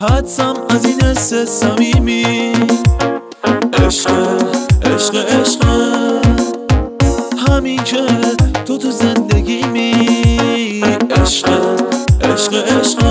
حدسم از این حس صمیمی. عشق عشق عشق همین که تو زندگیمی. عشق عشق عشق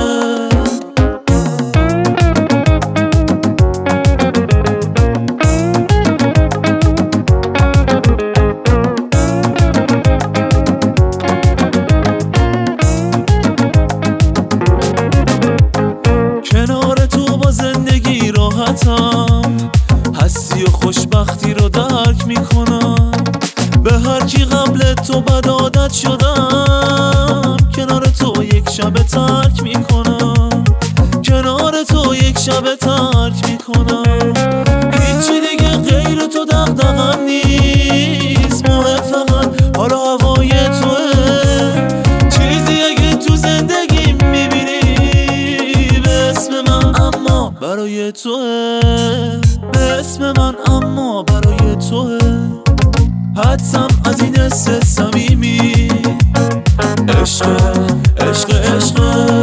کنار تو با زندگی راحتم، هستی و خوشبختی رو درک میکنم. به هر کی قبل تو بد عادت شدم، کنار تو یک شب ترک میکنم. کنار تو یک شب ترک میکنم. هیچی دیگه غیر تو دغدغم نیست. مهم فقط حالا هوای توه. چیزی اگه تو زندگی میبینی به اسم من اما برای توه. به اسم من اما برای توه. حدسم از این حس صمیمی. عشق عشق عشق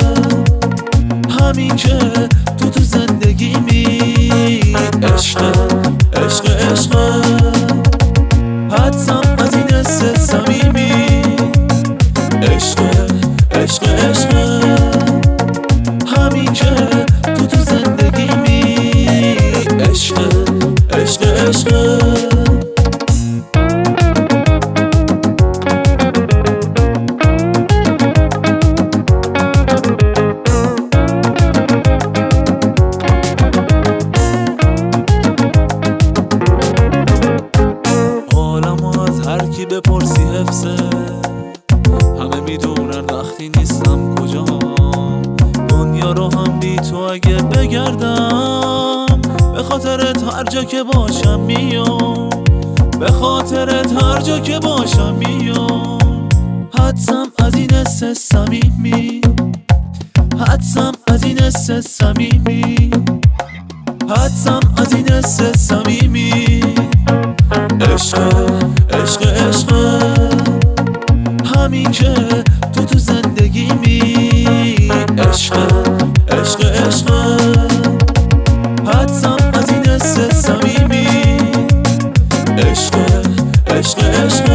همین که تو زندگیمی. عشق عشق عشق حدسم از این حس صمیمی. عشق عشق عشق همین که تو زندگیمی. عشق عشق عشق هرکی بپرسی حفظه. همه میدونن وقتی نیستم کجام. دنیا رو هم بی تو اگه بگردم، به خاطرت هر جا که باشم میام. به خاطرت هر جا که باشم میام. حدسم از این حس صمیمی. حدسم از این حس صمیمی. حدسم از این حس صمیمی. عشق عشق عشق همین که تو زندگیمی. عشق عشق عشق حدسم از این حس صمیمی. عشق عشق عشق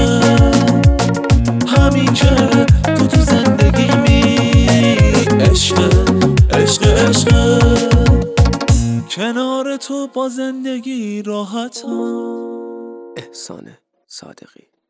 همین که تو زندگیمی. عشق عشق عشق کنار تو با زندگی راحتم. احسان صادقی.